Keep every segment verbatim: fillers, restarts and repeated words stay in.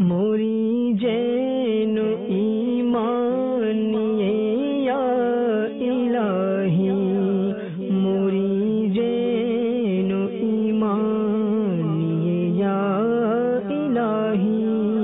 মোরি যেন ঈমান নিয়ে ইয়া ইলাহি, মোরি যেন ঈমান নিয়ে ইয়া ইলাহি।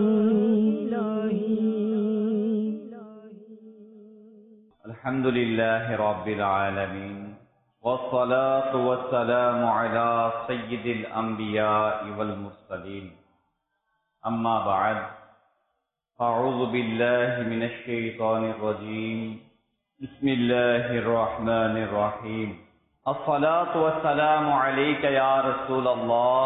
আলহামদুলিল্লাহি রাব্বিল আলামিন والصلاة والسلام على سيد الأنبياء والمرسلين أما بعد أعوذ بالله من الشيطان الرجيم بسم الله الرحمن الرحيم الصلاة والسلام عليك يا رسول الله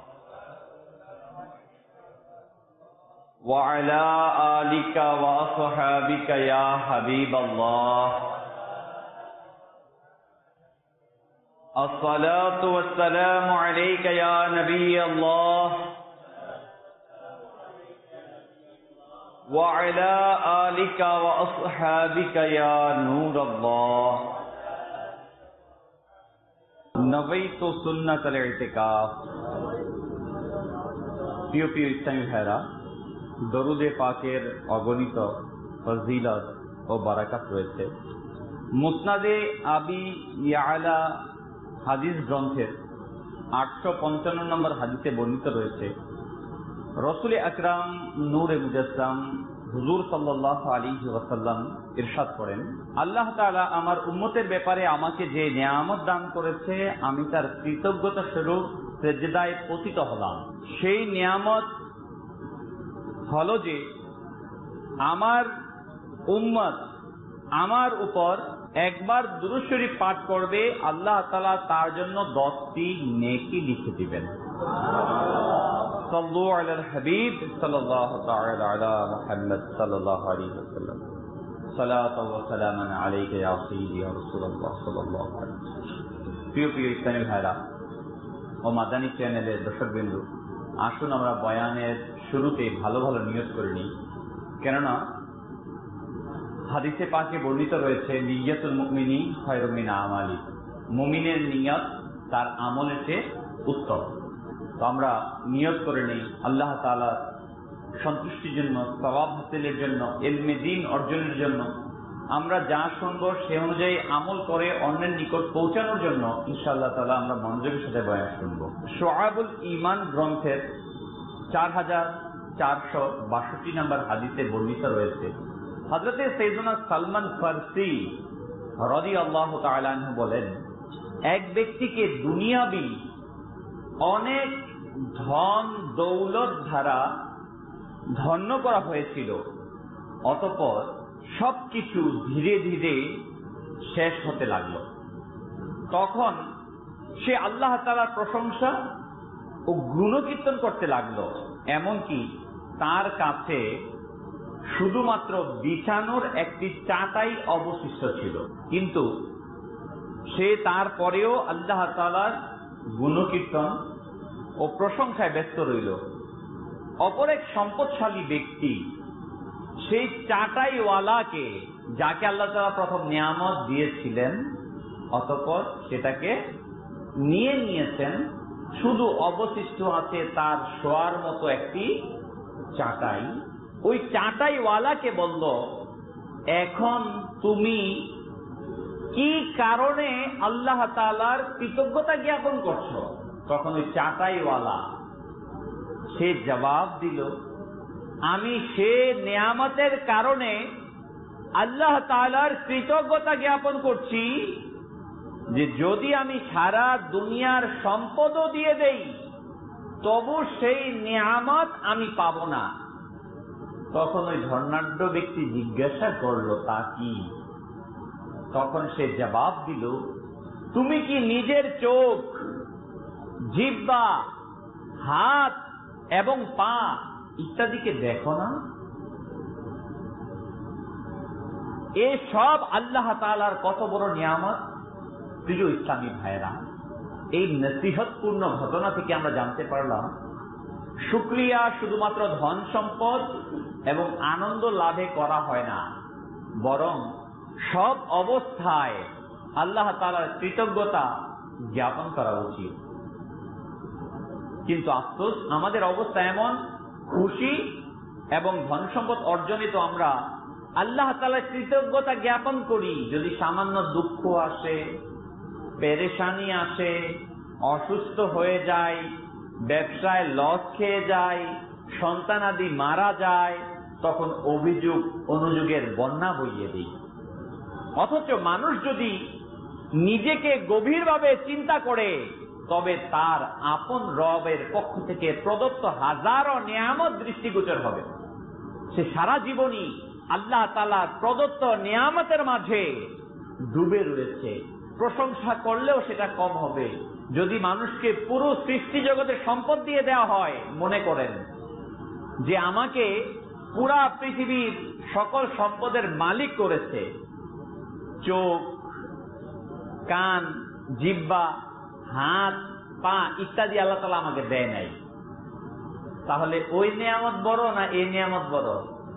وعلى آلك وأصحابك يا حبيب الله الصلاة والسلام عليك يا نبي الله وعلى آلك وأصحابك يا نور الله نويت سنة الاعتكاف প্রিয় প্রিয় ইসলামী ভাইরা, দরুদে পাকের অগণিত ফজিলত ও বারাকাত রয়েছে। মুসনাদে আবি ইয়ালা হাদিস গ্রন্থের আটশো পঞ্চান্ন নম্বর হাদিসে বর্ণিত রয়েছে, রসুল আকরাম নূরে মুজাসসাম হুজুর সাল্লাল্লাহু আলাইহি ওয়াসাল্লাম ইরশাদ করেন, আল্লাহ তাআলা আমার উম্মতের ব্যাপারে আমাকে যে নিয়ামত দান করেছে, আমি তার কৃতজ্ঞতা স্বরূপ সিজদায় পতিত হলাম। সেই নিয়ামত হলো যে আমার উম্মত আমার উপর একবার দুরূদ শরীফ পাঠ করবে, আল্লাহ তাআলা তার জন্য দশটি নেকি লিখে দিবেন। সাল্লু আলাল হাবিব সাল্লাল্লাহু তাআলা আলা মুহাম্মদ সাল্লাল্লাহু আলাইহি ওয়াসাল্লাম সালাতু ওয়া সালামান আলাইকা ইয়া সাইয়্যিদি ইয়া রাসূলুল্লাহ সাল্লাল্লাহু আলাইহি ওয়াসাল্লাম। প্রিয় প্রিয় ইসলামী ভাইরা ও মাদানী চ্যানেলের দর্শকবৃন্দ, আসুন আমরা বয়ানের শুরুতে ভালো ভালো নিয়ত করে নিই, কেননা হাদিসে পাকে বর্ণিত রয়েছে, নিয়্যাতুল মুমিনি খায়রুম মিন আমালি, মুমিনের নিয়ত তার আমলের চেয়ে উত্তম। তো আমরা নিয়ত করে নিই আল্লাহ তাআলার সন্তুষ্টির জন্য, সওয়াব হাসিলের জন্য, ইলমে দ্বীন অর্জনের জন্য, আমরা যা শুনব সে অনুযায়ী আমল করে অন্যের নিকট পৌঁছানোর জন্য ইনশাআল্লাহ তাআলা আমরা মনোযোগের সাথে বয়ান শুনব। শুআবুল ঈমান গ্রন্থের চার হাজার চারশো বাষট্টি নম্বর হাদিসে বর্ণিত রয়েছে, হযরতে সাইয়েদুনা সালমান ফারসি রাদিয়াল্লাহু তাআলা আনহু বলেন, এক ব্যক্তিকে দুনিয়াবি অনেক ধন দৌলত দ্বারা ধন্য করা হয়েছিল, অতঃপর সবকিছু ধীরে ধীরে শেষ হতে লাগলো। তখন সে আল্লাহ তাআলার প্রশংসা ও গুণকীর্তন করতে লাগলো, এমনকি তার কাছে শুধুমাত্র বিছানোর একটি চাটাই অবশিষ্ট ছিল, কিন্তু সে তারপরেও আল্লাহ তাআলার গুণকীর্তন ও প্রশংসায় ব্যস্ত রইল। অপর এক সম্পদশালী ব্যক্তি সেই চাটাইওয়ালাকে, যাকে আল্লাহ তাআলা প্রথম নিয়ামত দিয়েছিলেন, অতঃপর সেটাকে নিয়ে নিয়েছেন, শুধু অবশিষ্ট আছে তার শোয়ার মতো একটি চাটাই। ওই চাটাইওয়ালাকে বলল, এখন তুমি কি কারণে আল্লাহ তাআলার কৃতজ্ঞতা জ্ঞাপন করছো? তখন ওই চাটাইওয়ালা সে জবাব দিল, আমি সে নিয়ামতের কারণে আল্লাহ তাআলার কৃতজ্ঞতা জ্ঞাপন করছি যে যদি আমি সারা দুনিয়ার সম্পদও দিয়ে দেই তবু সেই নিয়ামত আমি পাব না। তখন ওই ধর্নাঢ্য ব্যক্তি জিজ্ঞাসা করল, তা কি? তখন সে জবাব দিল, তুমি কি নিজের চোখ, জিহ্বা, হাত এবং পা ইত্যাদিকে দেখো না? এ সব আল্লাহ তাআলার কত বড় নিয়ামত। প্রিয় ইসলামী ভাইরা, এই নসিহতপূর্ণ ঘটনা থেকে আমরা জানতে পারলাম, শুকরিয়া শুধুমাত্র ধন সম্পদ এবং আনন্দ লাভে করা হয় না, বরং সব অবস্থায় আল্লাহ তাআলার কৃতজ্ঞতা জ্ঞাপন করা উচিত। কিন্তু আফসোস, আমাদের অবস্থা এমন, খুশি এবং ধন সম্পদ অর্জনে তো আমরা আল্লাহ তাআলার কৃতজ্ঞতা জ্ঞাপন করি। যদি সামান্য দুঃখ আসে, পেরেশানি আসে, অসুস্থ হয়ে যায়, ব্যবসায় লস খেয়ে যায়, সন্তানাদি মারা যায়, তখন অভিযোগ অনুযোগের বন্যা বইয়ে দিই। অথচ মানুষ যদি নিজেকে গভীরভাবে চিন্তা করে, তবে তার আপন রবের পক্ষ থেকে প্রদত্ত হাজারো নিয়ামত দৃষ্টিগোচর হবে। সে সারা জীবনই আল্লাহ তাআলার প্রদত্ত নিয়ামতের মাঝে ডুবে রয়েছে। প্রশংসা করলেও সেটা কম হবে। যদি মানুষকে পুরো সৃষ্টি জগতের সম্পদ দিয়ে দেওয়া হয়, মনে করেন যে আমাকে পুরা পৃথিবীর সকল সম্পদের মালিক করেছে, চোখ, কান, জিহ্বা, হাত, পা ইত্যাদি আল্লাহ তাআলা আমাকে দেয় নাই, তাহলে ওই নিয়ামত বড় না এই নিয়ামত বড়?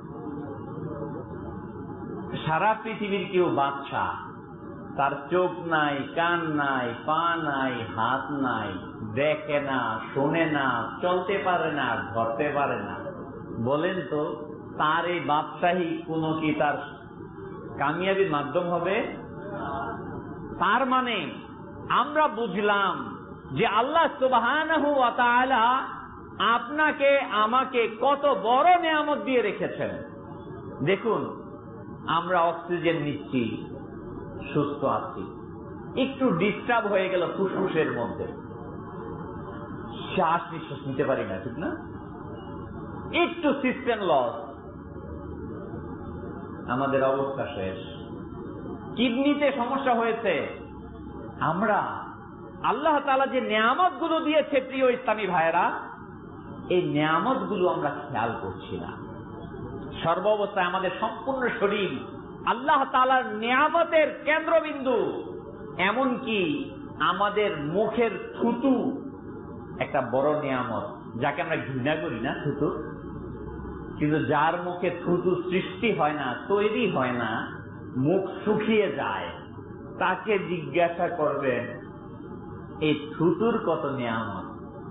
সারা পৃথিবীর কেউ বাদশাহ, তার চোখ নাই, কান নাই, পা নাই, হাত নাই, দেখে না, শোনে না, চলতে পারে না, ধরতে পারে না। বলেন তো তার এই বাদশাহী কোন কি তার কামিয়াবির মাধ্যম হবে? তার মানে আমরা বুঝলাম যে আল্লাহ সুবহানাহু ওয়া তাআলা আপনাকে আমাকে কত বড় নিয়ামত দিয়ে রেখেছেন। দেখুন, আমরা অক্সিজেন নিচ্ছি, সুস্থ আছি, একটু ডিস্টার্ব হয়ে গেল ফুসফুসের মধ্যে, শ্বাস নিঃশ্বাস নিতে পারি না, ঠিক না? একটু সিস্টেম লস, আমাদের অবস্থা শেষ। কিডনিতে সমস্যা হয়েছে। আমরা আল্লাহ তাআলা যে নিয়ামত গুলো দিয়েছে, প্রিয় ইসলামী ভাইরা, এই নিয়ামত গুলো আমরা খেয়াল করছি না। সর্ব অবস্থায় আমাদের সম্পূর্ণ শরীর আল্লাহ তাআলার নিয়ামতের কেন্দ্রবিন্দু। এমনকি আমাদের মুখের থুতু একটা বড় নিয়ামত, যাকে আমরা ঘৃণা করি না, থুতু। কিন্তু যার মুখে থুতু সৃষ্টি হয় না, তৈরি হয় না, মুখ শুকিয়ে যায়, তাকে জিজ্ঞাসা করবেন এই থুতুর কত নিয়ামত।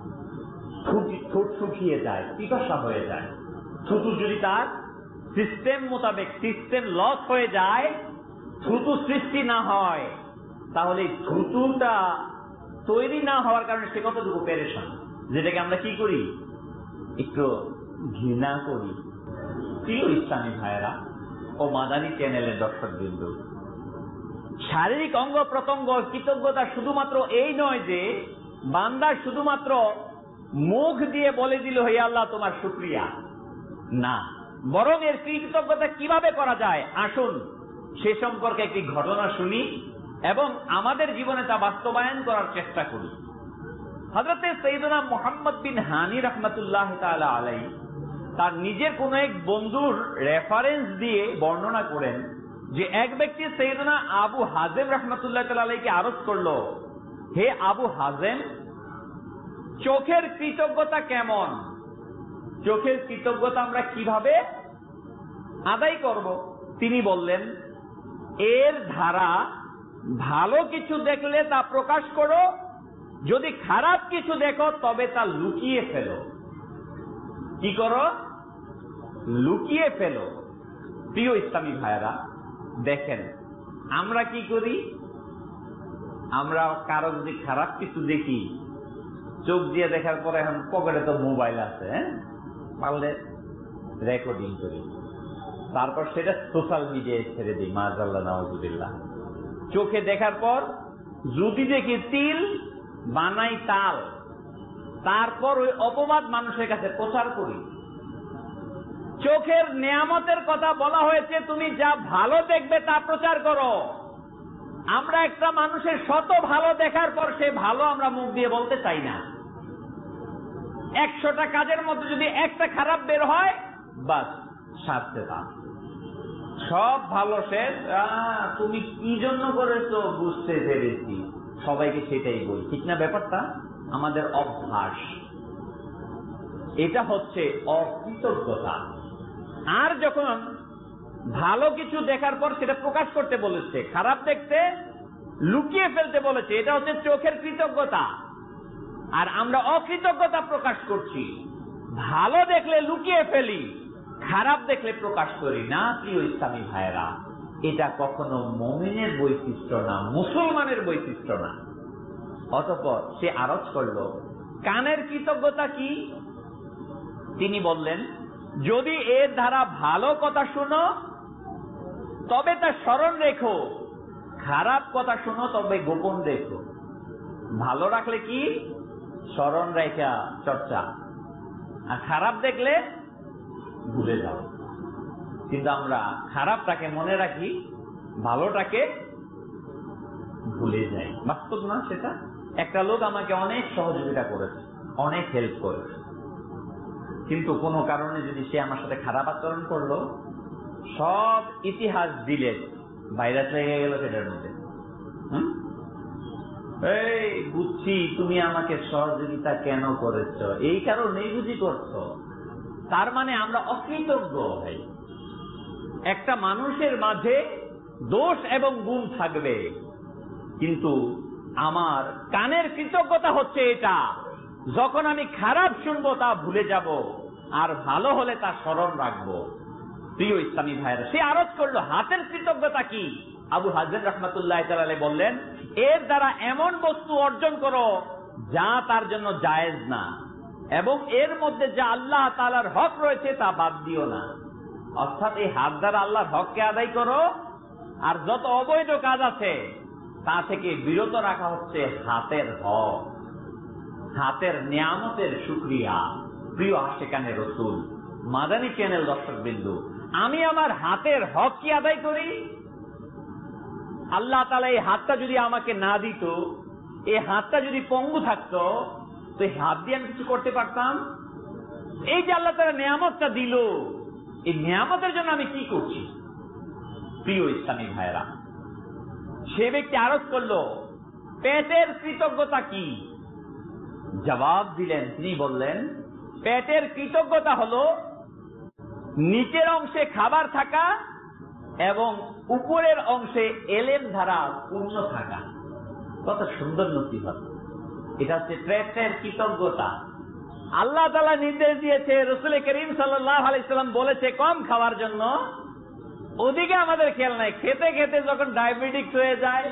ঠোঁট শুকিয়ে যায়, পিপাসা হয়ে যায়। থুতু যদি তার সিস্টেম মোতাবেক সিস্টেম লস হয়ে যায়, থুতু সৃষ্টি না হয়, তাহলে থুতুটা তৈরি না হওয়ার কারণে সে কতটুকু পেরেশান, যেটাকে আমরা কি করি, একটু ঘৃণা করি। প্রিয় ইসলামী ভাইয়েরা ও মাদানী চ্যানেলের দর্শক বিন্দু, শারীরিক অঙ্গ প্রত্যঙ্গ কৃতজ্ঞতা শুধুমাত্র এই নয় যে বান্দা শুধুমাত্র মুখ দিয়ে বলে দিল হে আল্লাহ তোমার শুকরিয়া, না, বরং এর কৃতজ্ঞতা কিভাবে করা যায়, আসুন সে সম্পর্কে একটি ঘটনা শুনি এবং আমাদের জীবনে তা বাস্তবায়ন করার চেষ্টা করি। হযরতে সাইয়েদনা মুহাম্মদ বিন হানি রাহমাতুল্লাহ তাআলা আলাইহি তার নিজের কোন এক বন্ধুর রেফারেন্স দিয়ে বর্ণনা করেন যে এক ব্যক্তি সাইয়েদনা আবু হাজেম রাহমাতুল্লাহ তাআলা আলাইহিকে আরজ করলো, হে আবু হাজেম, চোখের কৃতজ্ঞতা কেমন? চোখের কৃতজ্ঞতা আমরা কিভাবে আদায় করব? তিনি বললেন, এর ধারা ভালো কিছু দেখলে তা প্রকাশ করো, যদি খারাপ কিছু দেখো তবে তা লুকিয়ে ফেলো। কি করো? লুকিয়ে ফেলো। প্রিয় ইসলামী ভাইয়েরা, দেখেন আমরা কি করি, আমরা কারো যদি খারাপ কিছু দেখি, চোখ দিয়ে দেখার পরে এখন পকেটে তো মোবাইল আছে, পারলে রেকর্ডিং করি, তারপর সেটা সোশ্যাল মিডিয়ায় ছেড়ে দিই, মাযাল্লাহ নাউযুবিল্লাহ। চোখে দেখার পর যদি দেখি তিল, বানাই তাল, তারপর ওই অপবাদ মানুষের কাছে প্রচার করি। চোখের নিয়ামতের কথা বলা হয়েছে, তুমি যা ভালো দেখবে তা প্রচার করো। আমরা একটা মানুষের শত ভালো দেখার পর সে ভালো আমরা মুখ দিয়ে বলতে চাই না। একশোটা কাজের মধ্যে যদি একটা খারাপ বের হয়, বাস সারতে তা সব ভালো শেষ। তুমি কি জন্য করেছো বুঝতে পেরেছি, সবাইকে সেটাই বলি, ঠিক না? ব্যাপারটা আমাদের অভ্যাস, এটা হচ্ছে অকৃতজ্ঞতা। আর যখন ভালো কিছু দেখার পর সেটা প্রকাশ করতে বলেছে, খারাপ দেখতে লুকিয়ে ফেলতে বলেছে, এটা হচ্ছে চোখের কৃতজ্ঞতা। আর আমরা অকৃতজ্ঞতা প্রকাশ করছি, ভালো দেখলে লুকিয়ে ফেলি, খারাপ দেখলে প্রকাশ করি না, প্রিয় ইসলামী ভাইয়েরা, এটা কখনো মুমিনের বৈশিষ্ট্য না, মুসলমানের বৈশিষ্ট্য না। অতঃপর সে আরজ করল, কানের কৃতজ্ঞতা কি? তিনি বললেন, যদি এর দ্বারা ভালো কথা শুনো তবে তা স্মরণ রেখো, খারাপ কথা শুনো তবে গোপন রেখো। ভালো রাখলে কি? স্মরণ রেখা চর্চা, আর খারাপ দেখলে ভুলে যাও। কিন্তু আমরা খারাপটাকে মনে রাখি, ভালোটাকে ভুলে যাই। বাস্তব না সেটা? একটা লোক আমাকে অনেক সহযোগিতা করেছে, অনেক হেল্প করেছে, কিন্তু কোনো কারণে যদি সে আমার সাথে খারাপ আচরণ করলো, সব ইতিহাস দিলে ভাইরাস লেগে গেল সেটার মধ্যে। এই বুঝছি তুমি আমাকে সহযোগিতা কেন করেছ, এই কারণেই বুঝি করছো। তার মানে আমরা অকৃতজ্ঞ হই। একটা মানুষের মাঝে দোষ এবং গুণ থাকবে, কিন্তু আমার কানের কৃতজ্ঞতা হচ্ছে এটা, যখন আমি খারাপ শুনবো তা ভুলে যাব, আর ভালো হলে তা স্মরণ রাখবো। প্রিয় ইসলামী ভাইয়েরা, সে আরজ করলো, হাতের কৃতজ্ঞতা কি? আবু হাজের রহমতুল্লাহ তাআলা বললেন, এর দ্বারা এমন বস্তু অর্জন করো যা তার জন্য জায়েজ না, এবং এর মধ্যে যা আল্লাহ তাআলার হক রয়েছে তা বাদ দিও না। অর্থাৎ এই হাত দ্বারা আল্লাহর হককে আদায় করো, আর যত অবৈধ কাজ আছে তা থেকে বিরত রাখা হচ্ছে হাতের হক, হাতের নিয়ামতের শুকরিয়া। প্রিয় আশিকানে রাসূল, মাদানী চ্যানেল দর্শক বিন্দু, আমি আমার হাতের হক কি আদায় করি? আল্লাহ তাআলা এই হাতটা যদি আমাকে না দিত, এই হাতটা যদি পঙ্গু থাকতো, তো এই হাত দিয়ে আমি কিছু করতে পারতাম? এই যে আল্লাহ তাআলা নিয়ামতটা দিল, এই নিয়ামতের জন্য আমি কি করছি? প্রিয় ইসলামী ভাইয়েরা, সে ব্যক্তি আরজ করলো, পেটের কৃতজ্ঞতা কি? জবাব দিলেন, তিনি বললেন, পেটের কৃতজ্ঞতা হলো নিচের অংশে খাবার থাকা এবং উপরের অংশে এলেম ধারা পূর্ণ থাকা। কত সুন্দর নসিহত! এটা হচ্ছে পেটের কৃতজ্ঞতা। আল্লাহ তাআলা নির্দেশ দিয়েছে, রাসূল করিম সাল্লাল্লাহু আলাইহি ওয়াসাল্লাম বলেছে কম খাওয়ার জন্য, ওদিকে আমাদের খেয়াল নাই। খেতে খেতে যখন ডায়াবেটিস হয়ে যায়,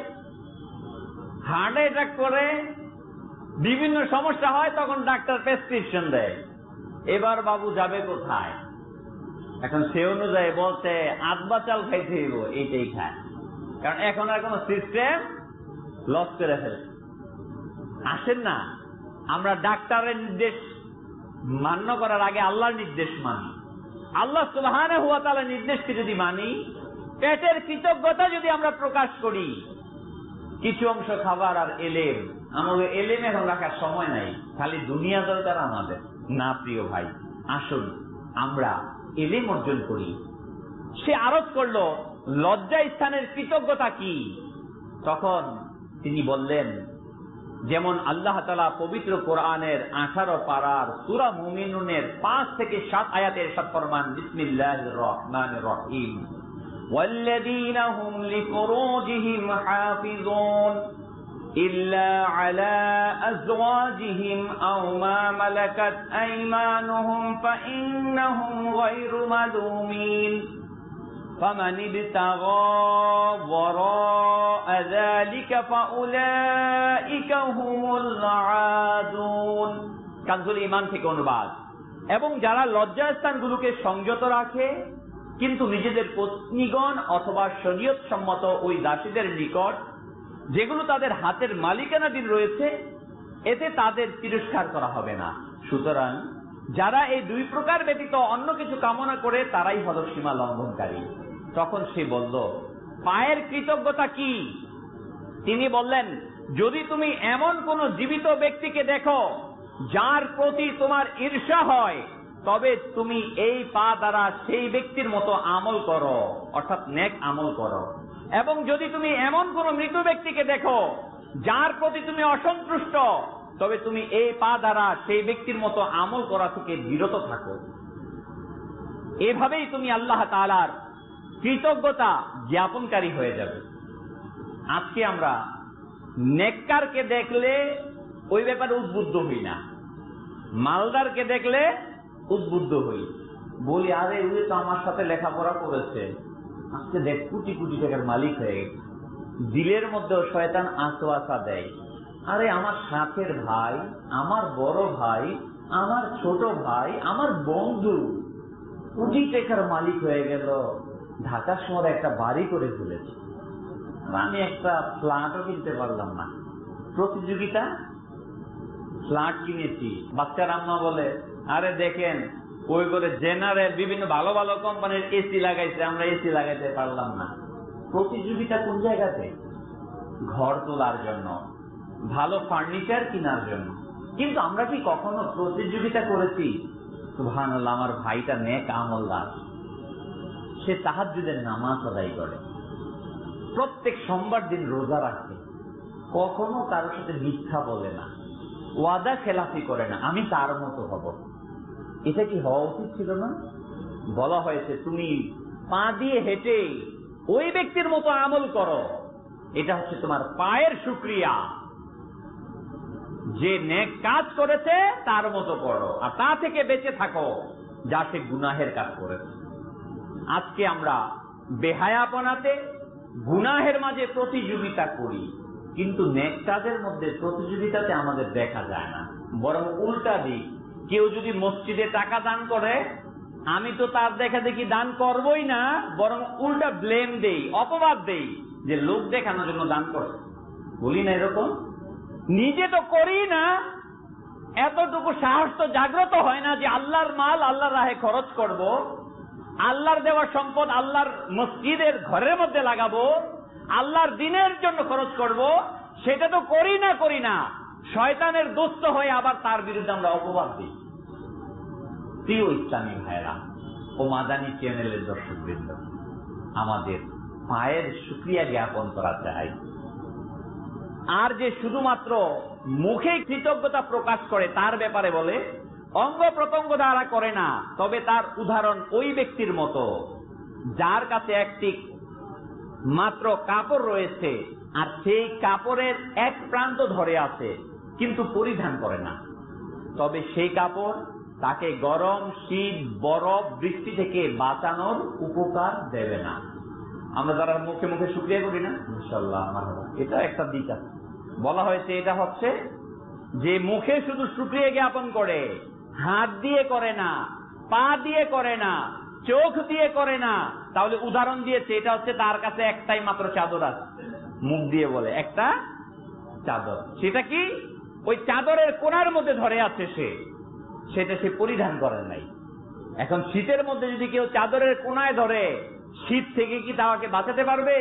হার্ট অ্যাটাক করে, বিভিন্ন সমস্যা হয়, তখন ডাক্তার প্রেসক্রিপশন দেয়। এবার বাবু যাবে কোথায়? এখন সে অনুযায়ী বলছে আদবা চাল খাইতে হইব, এইটাই খায়, কারণ এখন আর কোন সিস্টেম লস করে ফেলছে। আসেন না, আমরা ডাক্তারের নির্দেশ মান্য করার আগে আল্লাহর নির্দেশ মানি। আল্লাহ সুবহানাহু ওয়া তাআলার নির্দেশকে যদি মানি, পেটের কৃতজ্ঞতা যদি আমরা প্রকাশ করি, কিছু অংশ খাবার আর এলেম, আমাদের এলেম এখন রাখার সময় নাই, খালি দুনিয়া দরকার আমাদের না। প্রিয় ভাই, আসুন আমরা এলেম অর্জন করি। সে আরজ করলো, লজ্জা স্থানের কৃতজ্ঞতা কি? তখন তিনি বললেন, যেমন আল্লাহ তাআলা পবিত্র কোরআনের আঠারো পারার সূরা মুমিনুনের পাঁচ থেকে সাত আয়াতে ইরশাদ ফরমান, বিসমিল্লাহির রহমানির রহিম, ওয়াল্লাযীনা হুম লিফুরুজিহিম হাফিজুন ইল্লা আলা আযওয়াজিহিম আও মা মালাকাত আইমানুহুম ফাইন্নাহুম গায়রু মালুমিন ফামান ইবতাগা ওয়ারা'a যালিকা ফাউলাইকা হুমুল আদুন। কানজুল ঈমান থেকে অনুবাদ। এবং যারা লজ্জাস্থানগুলোকে সংযত রাখে, কিন্তু নিজেদের পত্নীগণ অথবা শরীয়ত সম্মত ওই দাসীদের নিকট যেগুলো তাদের হাতের মালিকানাধীন রয়েছে, এতে তাদের তিরস্কার করা হবে না। সুতরাং যারা এই দুই প্রকার ব্যতীত অন্য কিছু কামনা করে, তারাই হলো সীমা লঙ্ঘনকারী। তখন সে বলল, পায়ের কৃতজ্ঞতা কি? তিনি বললেন, যদি তুমি এমন কোন জীবিত ব্যক্তিকে দেখো যার প্রতি তোমার ঈর্ষা হয়, তবে তুমি এই পা দ্বারা সেই ব্যক্তির মতো আমল করো, অর্থাৎ নেক আমল করো। এবং যদি তুমি এমন কোন মৃত ব্যক্তিকে দেখো যার প্রতি তুমি অসন্তুষ্ট, তবে তুমি এই পা দ্বারা সেই ব্যক্তির মতো আমল করা থেকে বিরত থাকো। এভাবেই তুমি আল্লাহ তাআলার কৃতজ্ঞতা জ্ঞাপনকারী হয়ে যাবে। আজকে আমরা নেককারকে দেখলে ওই ব্যাপারে উদ্বুদ্ধ হই না, মালদারকে দেখলে উদ্বুদ্ধ হই। বলি, আরে উনি তো আমার সাথে লেখাপড়া করেছে, আজকে দেখ কোটি কোটি টাকার মালিক হয়ে গেছে। দিলের মধ্যেও শয়তান আশওয়াসা দেয়, আরে আমার সাথের ভাই, আমার বড় ভাই, আমার ছোট ভাই, আমার বন্ধু কোটি টাকার মালিক হয়ে গেল, ঢাকা শহরে একটা বাড়ি করে ফেলেছে, আমি একটা ফ্ল্যাটও কিনতে পারলাম না। প্রতিযোগিতা, ফ্ল্যাট কিনেছি। বাচ্চার আম্মা বলে, আরে দেখেন ওই করে জেনারেল বিভিন্ন ভালো ভালো কোম্পানির এসি লাগাইছে, আমরা এসি লাগাইতে পারলাম না। প্রতিযোগিতা কোন জায়গাতে? ঘর তোলার জন্য, ভালো ফার্নিচার কেনার জন্য। কিন্তু আমরা কি কখনো প্রতিযোগিতা করেছি? সুবহানাল্লাহ, আমার ভাইটা নেক আমলদার, সে তাহাজ্জুদের নামাজ আদায় করে, প্রত্যেক সোমবার দিন রোজা রাখে, কখনো কারোর সাথে মিথ্যা বলে না, ওয়াদা খেলাফি করে না, আমি তার মতো হব। এটা কি হওয়া উচিত ছিল না? বলা হয়েছে তুমি পা দিয়ে হেঁটে ওই ব্যক্তির মতো আমল করো, এটা হচ্ছে তোমার পায়ের শুকরিয়া। যে নেক কাজ করেছে তার মতো করো, আর তা থেকে বেঁচে থাকো যা সে গুনাহের কাজ করেছে। আজকে আমরা বেহায়াপনাতে গুনাহের মাঝে প্রতিযোগিতা করি, কিন্তু নেক কাজের মধ্যে প্রতিযোগিতাতে আমাদের দেখা যায় না। বরং উল্টা দিক, কেউ যদি মসজিদে টাকা দান করে, আমি তো তার দেখা দেখি দান করবই না, বরং উল্টা ব্লেম দেই, অপবাদ দেই যে লোক দেখানোর জন্য দান করে। বলি না এরকম? নিজে তো করি না, এতটুকু সাহস তো জাগ্রত হয় না যে আল্লাহর মাল আল্লাহর রাহে খরচ করব, আল্লাহর দেওয়া সম্পদ আল্লাহর মসজিদের ঘরের মধ্যে লাগাবো, আল্লাহর দিনের জন্য খরচ করব। সেটা তো করি না করি না শয়তানের দোস্ত হয়ে আবার তার বিরুদ্ধে আমরা অপবাদ দিই। প্রিয় ইসলামী ভাইরা ও মাদানী চ্যানেলের দর্শকবৃন্দ, আমাদের পায়ের শুকরিয়া জ্ঞাপন করা চাই। আর যে শুধুমাত্র মুখে কৃতজ্ঞতা প্রকাশ করে তার ব্যাপারে বলে, অঙ্গ প্রত্যঙ্গ দ্বারা করে না, তবে তার উদাহরণ ওই ব্যক্তির মতো যার কাছে একটি মাত্র কাপড় রয়েছে আর সেই কাপড়ের এক প্রান্ত ধরে আছে কিন্তু পরিধান করে না, তবে সেই কাপড় তাকে গরম, শীত, বরফ, বৃষ্টি থেকে বাঁচানোর উপকার দেবে না। আমরা যারা মুখে মুখে শুকরিয়া করি না, ইনশাআল্লাহ আমার এটা একটা দিক আছে। বলা হয়েছে এটা হচ্ছে যে মুখে শুধু শুকরিয়া জ্ঞাপন করে, হাত দিয়ে করে না, পা দিয়ে করে না, চোখ দিয়ে করে না, তাহলে উদাহরণ দিয়েছে এটা হচ্ছে তার কাছে একটাই মাত্র চাদর আছে। মুখ দিয়ে বলে একটা চাদর, সেটা কি ওই চাদরের কোণার মধ্যে ধরে আছে, সে সেটা সে পরিধান করেন নাই। এখন শীতের মধ্যে যদি কেউ চাদরের কোণায় ধরে, শীত থেকে কি তাকে বাঁচাতে পারবে?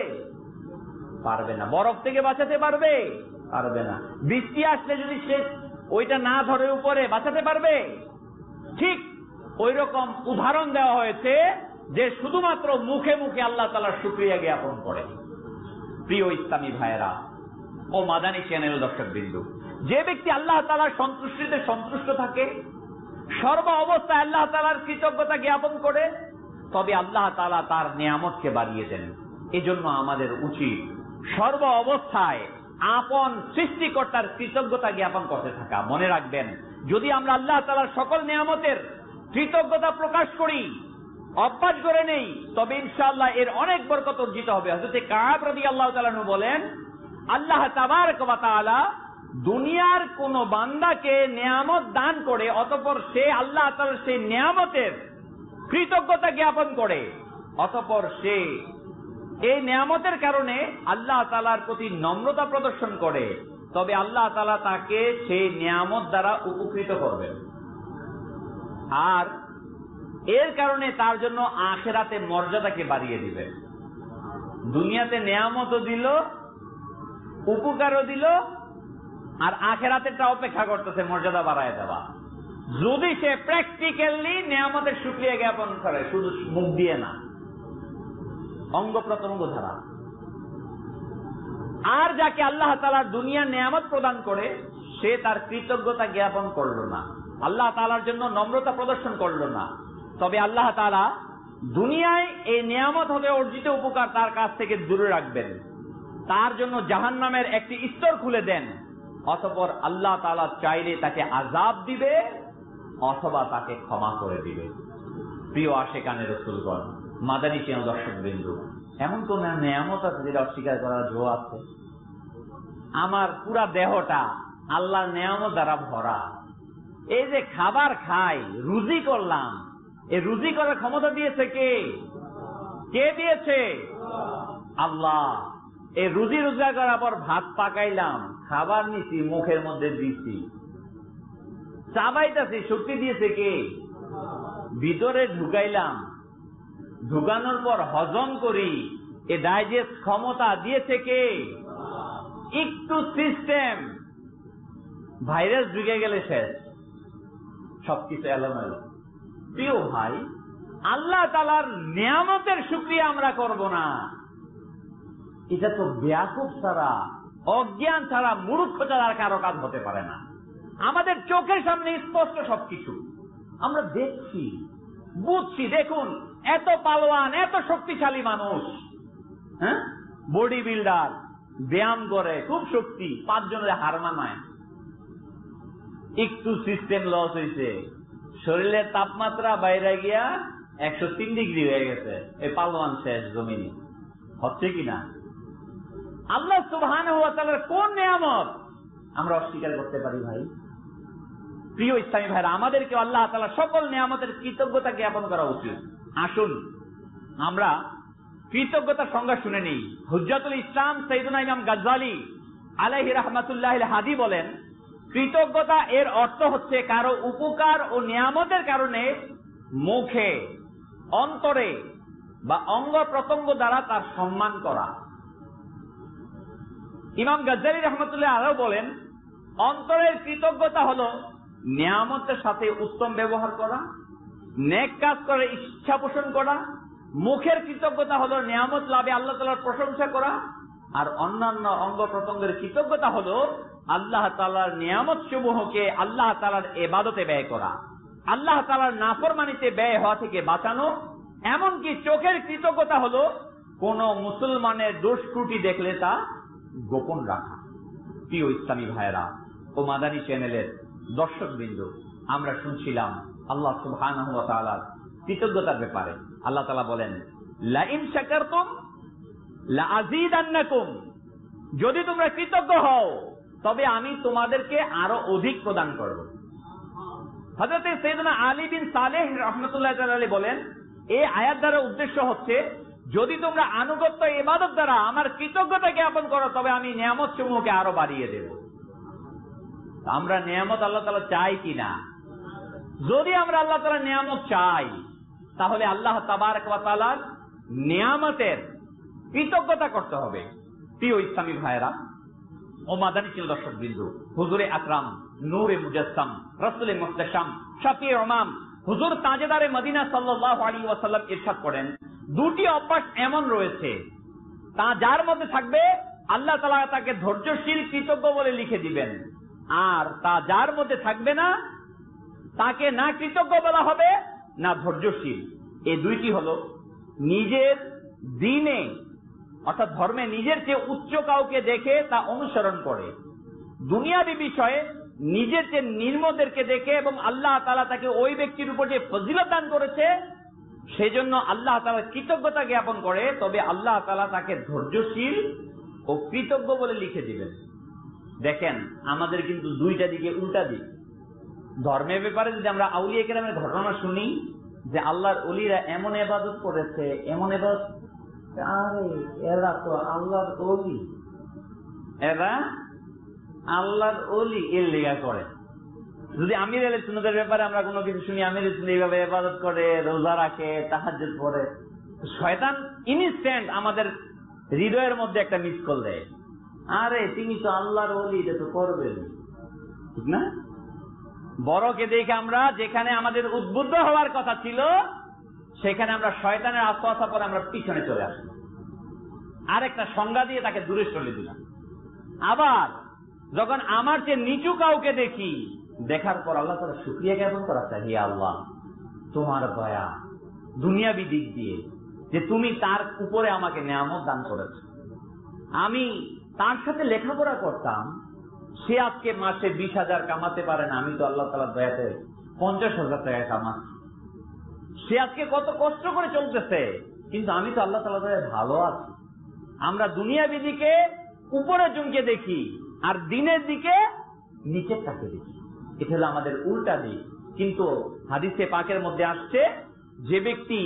পারবে না। বরফ থেকে বাঁচাতে পারবে? পারবে না। বৃষ্টি আসলে যদি সে ওইটা না ধরে উপরে, বাঁচাতে পারবে? ঠিক ওই রকম উদাহরণ দেওয়া হয়েছে যে শুধুমাত্র মুখে মুখে আল্লাহ তাআলার শুকরিয়া জ্ঞাপন করে। প্রিয় ইসলামী ভাইয়েরা ও মাদানী চ্যানেল দর্শকবৃন্দ, যে ব্যক্তি আল্লাহ তাআলার সন্তুষ্টিতে সন্তুষ্ট থাকে, সর্ব অবস্থায় আল্লাহ তাআলার কৃতজ্ঞতা জ্ঞাপন করে, তবে আল্লাহ তাআলা তার নিয়ামতকে বাড়িয়ে দেন। এজন্য আমাদের উচিত সর্ব অবস্থায় আপন সৃষ্টিকর্তার কৃতজ্ঞতা জ্ঞাপন করতে থাকা। মনে রাখবেন, যদি আমরা আল্লাহ তাআলার সকল নিয়ামতের কৃতজ্ঞতা প্রকাশ করি, অভ্যাস করে নেই, তবে ইনশাআল্লাহ এর অনেক বরকত অর্জিত হবে। হযরত কাব রাদিয়াল্লাহু তাআলা আনহু বলেন, আল্লাহ তাবারক ওয়া তাআলা দুনিয়ার কোন বান্দাকে নিয়ামত দান করে, অতঃপর সে আল্লাহ তাআলার সেই নিয়ামতের কৃতজ্ঞতা জ্ঞাপন করে, অতঃপর সে এই নিয়ামতের কারণে আল্লাহ তাআলার প্রতি নম্রতা প্রদর্শন করে, তবে আল্লাহ তাআলা তাকে সেই নিয়ামত দ্বারা উপকৃত করবেন, আর এর কারণে তার জন্য আখিরাতে মর্যাদাকে বাড়িয়ে দিবেন। দুনিয়াতে নিয়ামতও দিল, উপকারও দিল, আর আখিরাতেরটা অপেক্ষা করতেছে মর্যাদা বাড়ায় দেওয়া। যদি সে প্র্যাকটিক্যালি নিয়ামতের শুকরিয়া জ্ঞাপন করে, শুধু মুখ দিয়ে না, অঙ্গ প্রত্যঙ্গ দ্বারা। আর যাকে আল্লাহ তাআলা দুনিয়ার নিয়ামত প্রদান করে, সে তার কৃতজ্ঞতা জ্ঞাপন করল না, আল্লাহ তাআলার জন্য নম্রতা প্রদর্শন করল না, তবে আল্লাহ তাআলা দুনিয়ায় এই নিয়ামত হতে অর্জিত উপকার তার কাছ থেকে দূরে রাখবেন, তার জন্য জাহান্নামের একটি স্তর খুলে দেন, অতঃপর আল্লাহ তাআলা চাইলে তাকে আযাব দিবে অথবা তাকে ক্ষমা করে দিবে। প্রিয় আশেকানে রাসূলগণ, মাদানী চ্যানেল দর্শক বিন্দু, এমন কোন নিয়ামত আছে যেটা অস্বীকার করার জো আছে? আমার পুরা দেহটা আল্লাহর নিয়ামত দ্বারা ভরা। এই যে খাবার খাই, রুজি করলাম, এই রুজি করার ক্ষমতা দিয়েছে কে? কে দিয়েছে? আল্লাহ। এই রুজি রোজগার করার পর ভাত পাকাইলাম, খাবার নিছি, মুখের মধ্যে দিচ্ছি, চাবাইতেছি, শক্তি দিয়েছে কে? ভিতরে ঢুকাইলাম, ঢুকানোর পর হজম করি, এ ডাইজেস্ট ক্ষমতা দিয়েছে কে? একটু সিস্টেম, ভাইরাস ঢুকে গেলে শেষ, সবকিছু এলোমেলো। প্রিয় ভাই, আল্লাহ তাআলার নিয়ামতের শুকরিয়া আমরা করব না, এটা তো বেয়াকুব ছাড়া, অজ্ঞান ছাড়া, মূর্খ ছাড়া আর কারো কাজ হতে পারে না। আমাদের চোখের সামনে স্পষ্ট সবকিছু আমরা দেখছি, বুঝছি। দেখুন, এত পালোয়ান, এত শক্তিশালী মানুষ, হ্যাঁ, বডি বিল্ডার, ব্যায়াম করে, খুব শক্তি, পাঁচজনের হার মানায়। একটু সিস্টেম লস হয়েছে, শরীরের তাপমাত্রা বাইরে গিয়া একশো তিন ডিগ্রি হয়ে গেছে, এই পালোয়ান শেষ জমিনে। হচ্ছে কিনা? আল্লাহ সুবহানাহু ওয়া তাআলার কোন নিয়ামত আমরা অস্বীকার করতে পারি ভাই? প্রিয় ইসলামী ভাইরা, আমাদেরকে আল্লাহ তাআলা সকল নিয়ামতের কৃতজ্ঞতা জ্ঞাপন করা উচিত। আসুন আমরা কৃতজ্ঞতার সংজ্ঞা শুনে নিই। হুজ্জাতুল ইসলাম সাইয়্যিদুনা ইমাম গাজ্জালী আলাইহি রাহমাতুল্লাহিল হাদি বলেন, কৃতজ্ঞতা এর অর্থ হচ্ছে কারো উপকার ও নিয়ামতের কারণে মুখে, অন্তরে বা অঙ্গ প্রত্যঙ্গ দ্বারা তার সম্মান করা। ইমাম গাজ্জালী রাহমাতুল্লাহ আরো বলেন, অন্তরের কৃতজ্ঞতা হলো নিয়ামতের সাথে উত্তম ব্যবহার করা, নেক কাজ করে ইচ্ছা পোষণ করা। মুখের কৃতজ্ঞতা হলো নিয়ামত লাভে আল্লাহ তাআলার প্রশংসা করা, আর অন্যান্য অঙ্গ প্রত্যঙ্গের কৃতজ্ঞতা হলো আল্লাহ তাআলার নিয়ামত সমূহকে আল্লাহ তাআলার ইবাদতে ব্যয় করা, আল্লাহ তাআলার নাফরমানিতে ব্যয় হওয়া থেকে বাঁচানো। এমনকি চোখের কৃতজ্ঞতা হলো কোন মুসলমানের দোষ ত্রুটি দেখলে তা গোপন রাখা। প্রিয় ইসলামী ভাইয়েরা ও মাদানী চ্যানেলের দর্শক বিন্দু, আমরা শুনছিলাম আল্লাহ সুবহানাহু ওয়া তাআলার কৃতজ্ঞতার ব্যাপারে। আল্লাহ তাআলা বলেন, লা ইন শাকারতুম লা আযীদান্নাকুম, যদি তোমরা কৃতজ্ঞ হও তবে আমি তোমাদেরকে আরো অধিক প্রদান করব। হযরত সাইয়েদনা আলী বিন সালেহ রাহমাতুল্লাহ তাআলা বলেন, এই আয়াত দ্বারা উদ্দেশ্য হচ্ছে, যদি তোমরা আনুগত্য ইবাদত দ্বারা আমার কৃতজ্ঞতা জ্ঞাপন করো তবে আমি নিয়ামত সমূহকে আরো বাড়িয়ে দেব। আমরা নিয়ামত আল্লাহ তাআলা চাই কিনা? যদি আমরা আল্লাহ তাআলার নিয়ামত চাই, তাহলে আল্লাহ তাবারক ওয়া তাআলার নিয়ামতের কৃতজ্ঞতা করতে হবে। প্রিয় ইসলামী ভাইয়েরা ও মাদানী চ্যানেল দর্শক বিন্দু, হুজুরে আকরাম, নূরে মুজাসসাম, রাসূলে মুহতাশাম, শাফিয়ে উম্মাম, হুজুর তাজেদারে মদিনা সাল্লাল্লাহু আলাইহি ওয়াসাল্লাম ইরশাদ করেন, দুটি অভ্যাস এমন রয়েছে তা যার মধ্যে থাকবে আল্লাহ তাআলা তাকে ধৈর্যশীল কৃতজ্ঞ বলে লিখে দিবেন, আর তা যার মধ্যে থাকবে না তাকে না কৃতজ্ঞ বলা হবে না ধৈর্যশীল। এই দুইটি হলো নিজের দ্বীনে অর্থাৎ ধর্মে নিজের চেয়ে উচ্চ কাউকে দেখে তা অনুসরণ করে, দুনিয়াবী বিষয়ে নিজের চেয়ে নিম্নদেরকে দেখে এবং আল্লাহ তাআলা তাকে ওই ব্যক্তির উপর যে ফজিলত দান করেছে সেজন্য আল্লাহ তাআলা কৃতজ্ঞতা জ্ঞাপন করে, তবে আল্লাহ তাআলা তাকে ধৈর্যশীল ও কৃতজ্ঞ বলে লিখে দিবেন। দেখেন, আমাদের কিন্তু দুইটা দিকে উল্টা দিক। ধর্মের ব্যাপারে যদি আমরা আউলিয়া কেরামের ঘটনা শুনি যে আল্লাহর ওলিরা এমন ইবাদত করেছে, এমন ইবাদত, আরে এরা তো আল্লাহর ওলি, এরা আল্লাহর ওলি এর লেগা করে। যদি আমির আলে সুন্নতের ব্যাপারে আমরা কোনো কিছু শুনি, আমির সুন্নি এইভাবে ইবাদত করে, রোজা রাখে, তাহাজ্জুদ পড়ে, শয়তান ইনস্ট্যান্ট আমাদের হৃদয়ের মধ্যে একটা মিস কল দেয়, আরে তিনি তো আল্লাহর ওলি, এটা তো করবেন, ঠিক না? বড়কে দেখে আমরা যেখানে আমাদের উদ্বুদ্ধ হওয়ার কথা ছিল সেখানে আমরা শয়তানের আশ্বাসা পরে আমরা পিছনে চলে আসলাম, আরেকটা সংজ্ঞা দিয়ে তাকে দূরে চলে দিলাম। আবার যখন আমার চেয়ে নিচু কাউকে দেখি, দেখার পর আল্লাহ তাআলা শুকরিয়া জ্ঞাপন করা চাই, হে আল্লাহ তোমার দয়া দুনিয়াবী দিক দিয়ে যে তুমি তার উপরে আমাকে নিয়ামত দান করেছো। আমি তার সাথে লেখাপড়া করতাম, সে আজকে মাসে বিশ হাজার কামাতে পারে না, আমি তো আল্লাহ তাআলার দয়াতে পঞ্চাশ হাজার টাকা কামাচ্ছি। সে আজকে কত কষ্ট করে চলতেছে, কিন্তু আমি তো আল্লাহ তাআলার দয়ায় ভালো আছি। আমরা দুনিয়াবি দিকে উপরের জনকে দেখি আর দিনের দিকে নিচের তাকে দেখি, এটা হলো আমাদের উল্টা দিক। কিন্তু হাদিসে পাকের মধ্যে আসছে, যে ব্যক্তি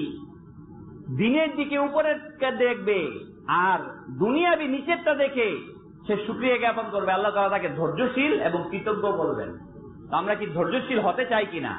দিনের দিকে উপরের দেখবে আর দুনিয়াবি নিচেরটা দেখে সে শুকরিয়া জ্ঞাপন করবে, আল্লাহ তাআলা তাকে ধৈর্যশীল এবং কৃতজ্ঞ বলবেন। তো আমরা কি ধৈর্যশীল হতে চাই কিনা,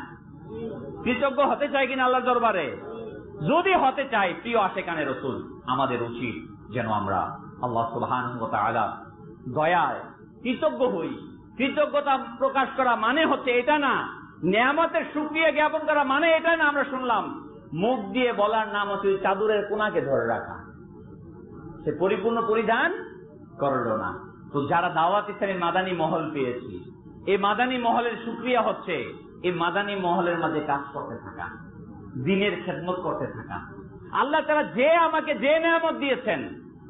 কৃতজ্ঞ হতে চাই কিনা আল্লাহর দরবারে? যদি হতে চাই, প্রিয় আশিকানে রাসূল, আমাদের উচিত যেন আমরা আল্লাহ সুবহানাহু ওয়া তাআলা দয়ায় কৃতজ্ঞ হই। কৃতজ্ঞতা প্রকাশ করা মানে হচ্ছে এটা না, নেয়ামতের শুকরিয়া জ্ঞাপন করা মানে এটা না। আমরা শুনলাম মুখ দিয়ে বলার নাম হচ্ছে চাদরের কোনাকে ধরে রাখা, সে পরিপূর্ণ পরিধান করলো না। তো যারা দাওয়াত ইসলামের মাদানী মহল পেয়েছি, এই মাদানী মহলের শুকরিয়া হচ্ছে এই মাদানী মহলের মাঝে কাজ করতে থাকা, দ্বীনের খেদমত করতে থাকা। আল্লাহ তাআলা যে আমাকে যে নেয়ামত দিয়েছেন,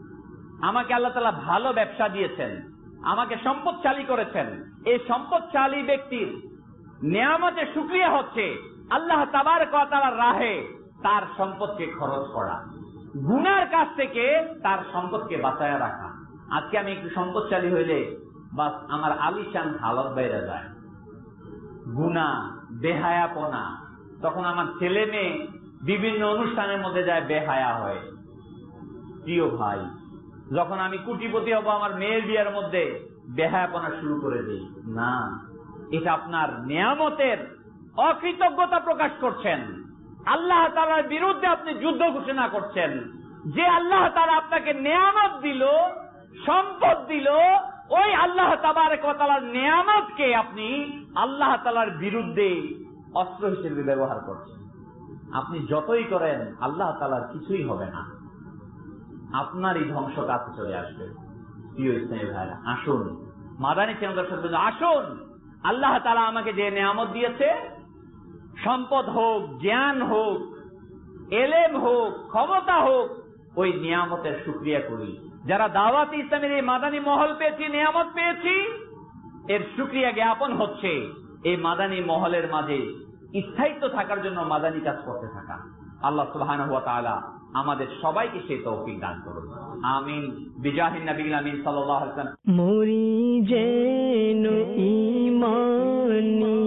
আমাকে আল্লাহ তাআলা ভালো ব্যবসা দিয়েছেন, আমাকে সম্পদশালী করেছেন, এই সম্পদশালী ব্যক্তির নেয়ামতের শুকরিয়া হচ্ছে আল্লাহ তাবারক ওয়া তাআলার রাহে তার সম্পদকে খরচ করা, গুনার কাছ থেকে তার সম্পদকে বাঁচায়া রাখা। আজকে আমি একটু সম্পদশালী হইলে বাস আমার আলিশান হালত বাইরে যায়, গুনাহ, বেহায়াপনা, তখন আমার ছেলে মেয়ে বিভিন্ন অনুষ্ঠানের মধ্যে যায়, বেহায়া হয়। প্রিয় ভাই, যখন আমি কোটিপতি হব, আমার মেয়ের বিয়ের মধ্যে বেহায়াপনা শুরু করে দিই না, এটা আপনার নেয়ামতের অকৃতজ্ঞতা প্রকাশ করছেন। আল্লাহ তাআলার বিরুদ্ধে আপনি যুদ্ধ ঘোষণা করছেন। যে আল্লাহ তাআলা আপনাকে নেয়ামত দিল, সম্পদ দিল, ওই আল্লাহ তাবারক ওয়া তাআলার নেয়ামতকে আপনি আল্লাহ তাআলার বিরুদ্ধে অস্ত্র হিসেবে ব্যবহার করছেন। আপনি যতই করেন আল্লাহ তাআলার কিছুই হবে না, আপনারই ধ্বংস কাছে চলে আসবে। প্রিয় ইসলামী ভাইরা, আসুন মাদানী চ্যানেল, আসুন আল্লাহ তাআলা আমাকে যে নেয়ামত দিয়েছে, সম্পদ হোক, জ্ঞান হোক, এলেম হোক, ক্ষমতা হোক, ওই নিয়ামতের শুকরিয়া করি। যারা দাওয়াত ইসলামের এই মাদানী মহল পেয়েছি, নিয়ামত পেয়েছি, এর শুকরিয়া জ্ঞাপন হচ্ছে এই মাদানী মহলের মাঝে স্থায়িত্ব থাকার জন্য মাদানী কাজ করতে থাকা। আল্লাহ সুবহানাহু ওয়া তাআলা আমাদের সবাইকে সেই তৌফিক দান করুন। আমিন। বিজাহিন নবীল আমিন সাল্লাল্লাহু আলাইহি ওয়াসাল্লাম। মোরি যেন ঈমানি